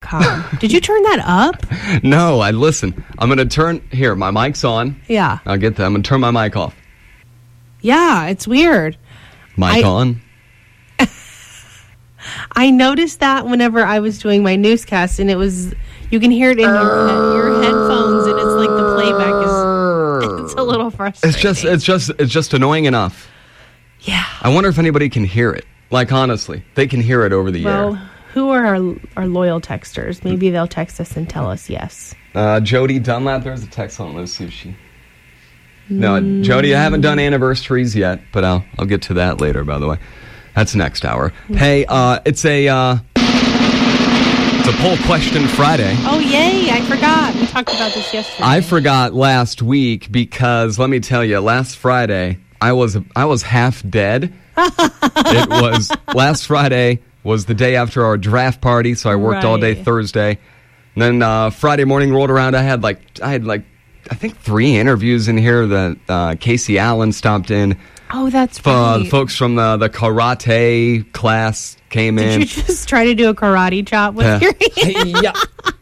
gmail.com. Did you turn that up? No, listen. I'm going to turn... Here, my mic's on. Yeah. I'll get that. I'm going to turn my mic off. Yeah, it's weird. Mic on. I noticed that whenever I was doing my newscast, and it was... You can hear it in your headphones, and it's like the playback is... It's a little frustrating. It's just annoying enough. Yeah. I wonder if anybody can hear it. Like, honestly, they can hear it over the air. Who are our loyal texters? Maybe they'll text us and tell us yes. Jody Dunlap, there's a text on Let's see if she... No, Jody, I haven't done anniversaries yet, but I'll get to that later, by the way. That's next hour. Hey, it's a poll question Friday. Oh, yay, I forgot. We talked about this yesterday. I forgot last week because, let me tell you, last Friday, I was half dead. Last Friday was the day after our draft party, so I worked all day Thursday. And then Friday morning rolled around, I had I think 3 interviews in here that Casey Allen stopped in. Oh, that's right. Folks from the karate class came in. Did you just try to do a karate chop with your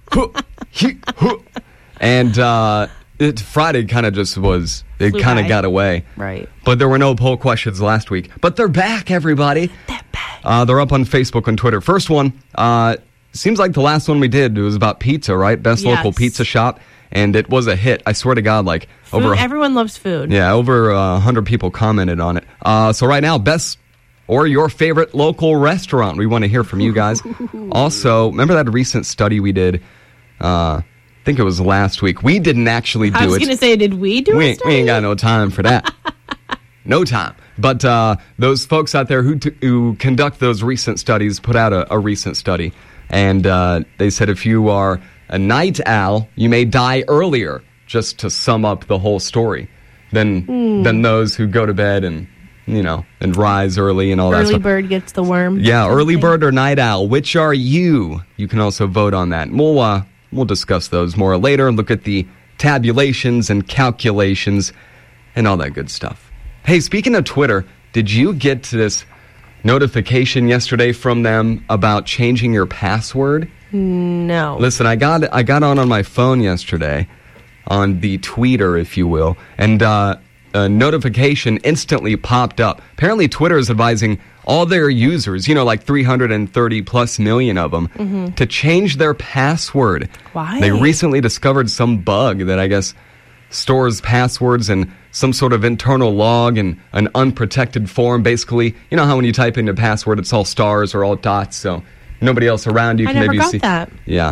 hand? And Friday kind of just was, it kind of got away. Right. But there were no poll questions last week. But they're back, everybody. They're back. They're up on Facebook and Twitter. First one, seems like the last one we did, it was about pizza, right? Best local pizza shop. And it was a hit. I swear to God, everyone loves food. Yeah, over 100 people commented on it. So right now, best or your favorite local restaurant. We want to hear from you guys. Also, remember that recent study we did? I think it was last week. We didn't actually do it. I was going to say, did we do it? We ain't got no time for that. No time. But those folks out there who conduct those recent studies put out a recent study. And they said if you are a night owl, you may die earlier, just to sum up the whole story, than those who go to bed and rise early and all that stuff. Early bird gets the worm. Yeah, early bird or night owl. Which are you? You can also vote on that. We'll discuss those more later. Look at the tabulations and calculations and all that good stuff. Hey, speaking of Twitter, did you get this notification yesterday from them about changing your password? No. Listen, I got on my phone yesterday, on the tweeter, if you will, and a notification instantly popped up. Apparently, Twitter is advising all their users, like 330 plus million of them, to change their password. Why? They recently discovered some bug that I guess stores passwords in some sort of internal log in an unprotected form. Basically, you know how when you type in a password, it's all stars or all dots, so nobody else around you can maybe see. I never got that. Yeah.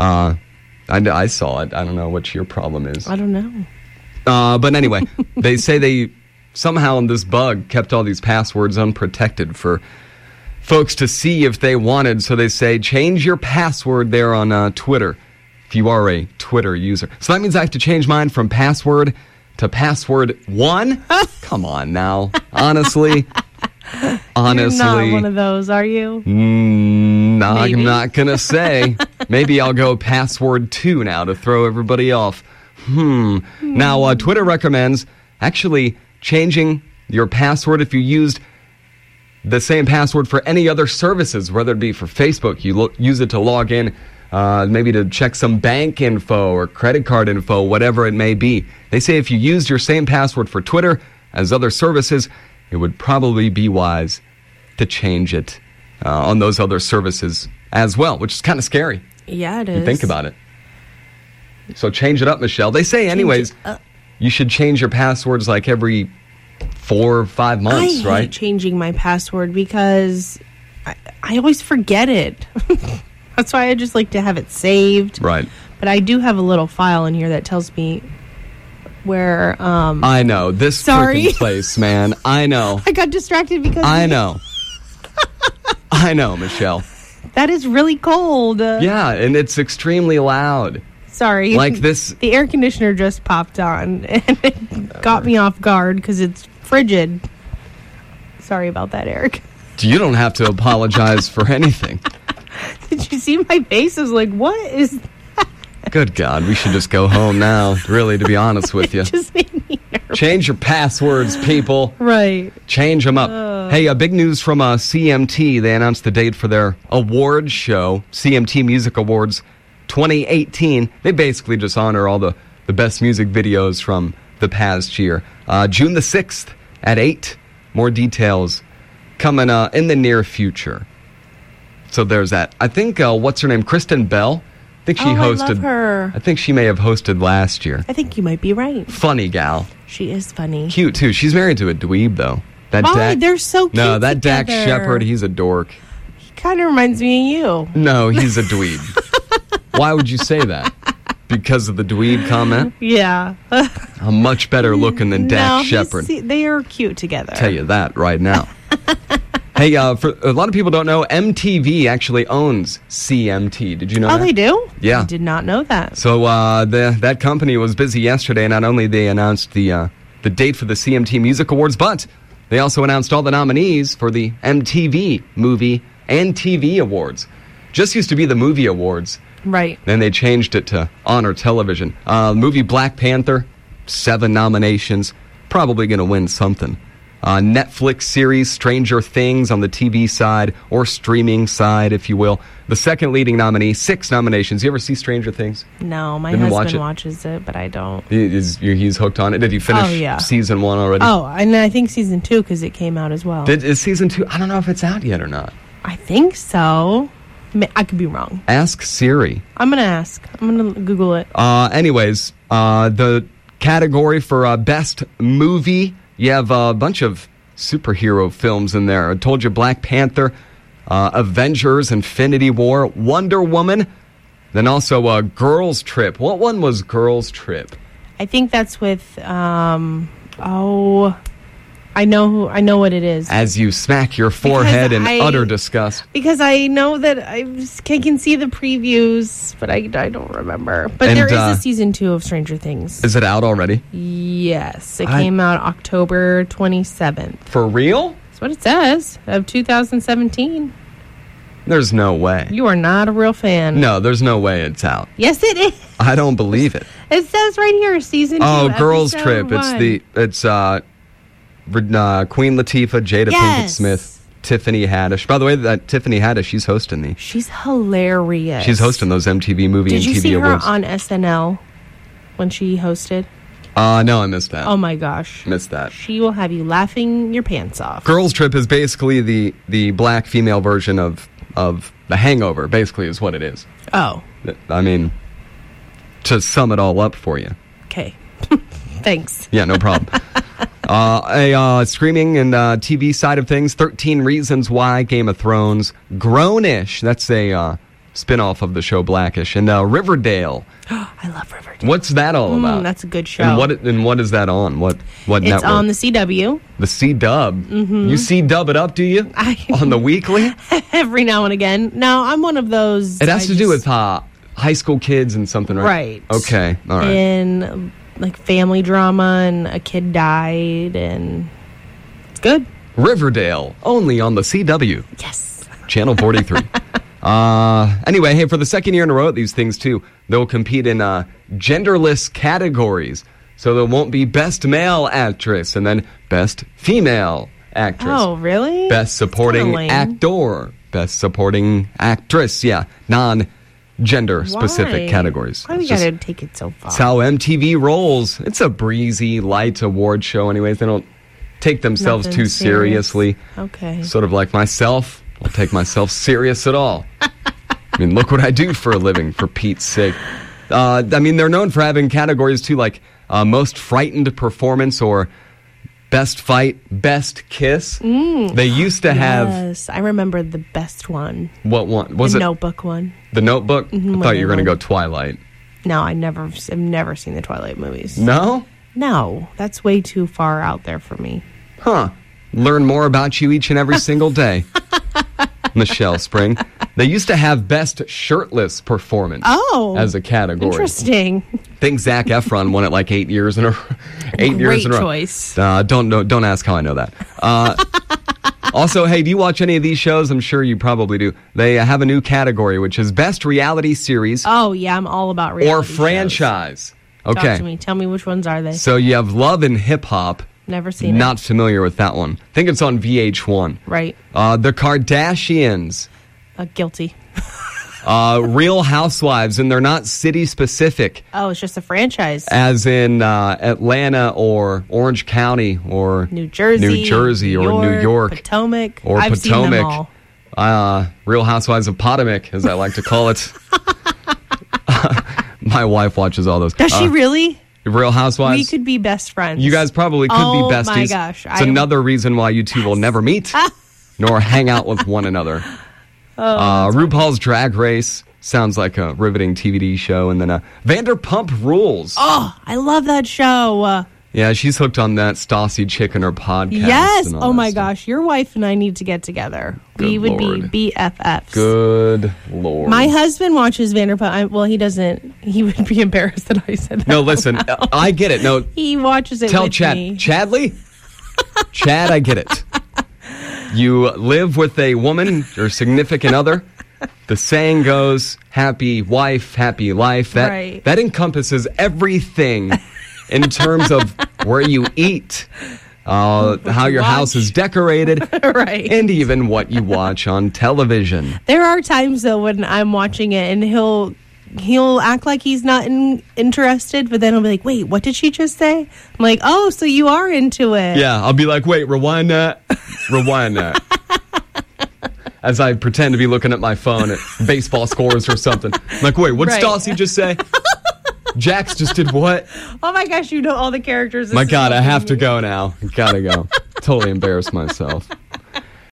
I saw it. I don't know what your problem is. I don't know. But anyway, they say they somehow this bug kept all these passwords unprotected for folks to see if they wanted. So they say change your password there on Twitter if you are a Twitter user. So that means I have to change mine from password to password 1? Come on now. Honestly. You're not one of those, are you? No, I'm not going to say. Maybe I'll go password 2 now to throw everybody off. Now, Twitter recommends actually changing your password if you used the same password for any other services, whether it be for Facebook, you use it to log in, maybe to check some bank info or credit card info, whatever it may be. They say if you used your same password for Twitter as other services, it would probably be wise to change it on those other services as well, which is kind of scary. Yeah, it is. You think about it. So change it up, Michelle. They say, anyways, you should change your passwords like every 4 or 5 months, right? I hate changing my password because I always forget it. That's why I just like to have it saved. Right. But I do have a little file in here that tells me where... I know. This freaking place, man. I know. I got distracted because... I know. I know, Michelle. That is really cold. Yeah, and it's extremely loud. Sorry. Like this... The air conditioner just popped on, and it got me off guard because it's frigid. Sorry about that, Eric. You don't have to apologize for anything. Did you see my face? I was like, what is that? Good God, we should just go home now, really, to be honest with you. Just made me nervous. Change your passwords, people. Right. Change them up. Hey, big news from CMT. They announced the date for their awards show, CMT Music Awards 2018. They basically just honor all the best music videos from the past year. June the 6th at 8. More details coming in the near future. So there's that. I think, what's her name? Kristen Bell? I think she hosted. I love her. I think she may have hosted last year. I think you might be right. Funny gal. She is funny. Cute, too. She's married to a dweeb, though. That Why? They're so cute No, that together. Dax Shepard, he's a dork. He kind of reminds me of you. No, he's a dweeb. Why would you say that? Because of the dweeb comment? Yeah. I'm much better looking than Dax Shepard. They are cute together. Tell you that right now. Hey, for a lot of people don't know, MTV actually owns CMT. Did you know that? Oh, they do? Yeah. I did not know that. So that company was busy yesterday. Not only they announced the date for the CMT Music Awards, but they also announced all the nominees for the MTV Movie and TV Awards. Just used to be the Movie Awards. Right. Then they changed it to Honor Television. Movie Black Panther, 7 nominations. Probably going to win something. Netflix series Stranger Things on the TV side, or streaming side, if you will. The second leading nominee, 6 nominations. You ever see Stranger Things? No, my Didn't watch husband it? watches it, but I don't. He's hooked on it. Did you finish season 1 already? Oh, and I think season 2, because it came out as well. Is season 2? I don't know if it's out yet or not. I think so. I could be wrong. Ask Siri. I'm going to ask. I'm going to Google it. Anyways, the category for Best Movie, you have a bunch of superhero films in there. I told you Black Panther, Avengers, Infinity War, Wonder Woman, then also Girls Trip. What one was Girls Trip? I think that's with, I know what it is. As you smack your forehead in utter disgust. Because I know that I can see the previews, but I don't remember. But there is a season 2 of Stranger Things. Is it out already? Yes. It came out October 27th. For real? That's what it says, of 2017. There's no way. You are not a real fan. No, there's no way it's out. Yes, it is. I don't believe it. It says right here, season 2. Oh, Girls episode Trip. 1. It's Queen Latifah, Jada Pinkett Smith, Tiffany Haddish. By the way, that Tiffany Haddish, she's hosting these. She's hilarious. She's hosting those MTV Movie and TV Awards. Did you see her on SNL when she hosted? No, I missed that. Oh my gosh. Missed that. She will have you laughing your pants off. Girls Trip is basically the black female version of The Hangover, basically is what it is. Oh. I mean, to sum it all up for you. Okay. Thanks. Yeah, no problem. Streaming and TV side of things, 13 Reasons Why, Game of Thrones, Grownish, that's a spin-off of the show Blackish, and Riverdale. I love Riverdale. What's that all about? That's a good show. And what is that on? What network? It's on the CW. The C-Dub. Mm-hmm. You C-Dub it up, do you? On the weekly? Every now and again. No, I'm one of those. It has to do with high school kids and something, right? Right. Okay, all right. And like family drama, and a kid died, and it's good. Riverdale, only on the CW. Yes. Channel 43. Anyway, hey, for the second year in a row, these things too, they'll compete in genderless categories. So there won't be Best Male Actress and then Best Female Actress. Oh, really? Best Supporting Actor. Best Supporting Actress. Yeah, non-gender specific categories. Why do we gotta take it so far? It's how MTV rolls. It's a breezy, light award show anyways. They don't take themselves Nothing too seriously. Okay. Sort of like myself. I don't take myself serious at all. I mean, look what I do for a living, for Pete's sake. I mean, they're known for having categories too, like Most Frightened Performance or Best Fight, Best Kiss. They used to have... Yes, I remember the best one. What one? Was the it? Notebook one. The Notebook? I thought you were going to go Twilight. No, I've never seen the Twilight movies. No? No, that's way too far out there for me. Huh. Learn more about you each and every single day. Michelle Spring. They used to have Best Shirtless Performance as a category. Interesting. I think Zac Efron won it like 8 years in a row. 8 years in a row. Great choice. Don't ask how I know that. Also, hey, do you watch any of these shows? I'm sure you probably do. They have a new category, which is Best Reality Series Oh, yeah, I'm all about reality or Franchise. shows. Talk to Okay. me. Tell me which ones are they? So you have Love and Hip Hop. Never seen it. Not familiar with that one. I think it's on VH1. Right. The Kardashians. Guilty. Real Housewives, and they're not city specific, Oh, it's just a franchise. as in Atlanta or Orange County or New Jersey. or New York Potomac. or I've seen them Potomac. all. Real Housewives of Potomac, as I like to call it. My wife watches all those. Does she really? Real Housewives? We could be best friends. You guys probably could Oh be besties. my gosh, It's another reason why you two will never meet nor hang out with one another. RuPaul's Drag Race sounds like a riveting TVD show. And then Vanderpump Rules. Oh, I love that show. Yeah, she's hooked on that Stassi chick in her podcast. Yes. and all Oh that my stuff. gosh, your wife and I need to get together. We Good would Lord. be BFFs. Good Lord. My husband watches Vanderpump. Well, he doesn't. He would be embarrassed that I said that. No, listen, I get it. No, He watches it tell with Chad. me. Chadley? Chad, I get it. You live with a woman, your significant other. The saying goes, happy wife, happy life. Right. That encompasses everything in terms of where you eat, how your house is decorated, Right. and even what you watch on television. There are times though when I'm watching it and he'll act like he's not interested, but then he'll be like, "Wait, what did she just say?" I'm like, "Oh, so you are into it?" Yeah, I'll be like, wait, rewind that. Rewind that. As I pretend to be looking at my phone at baseball scores or something. I'm like, wait, what did Right. Stassi just say? Jax just did what? Oh my gosh, you know all the characters. My This is God, I helping have to me. go now. Gotta go. Totally embarrassed myself.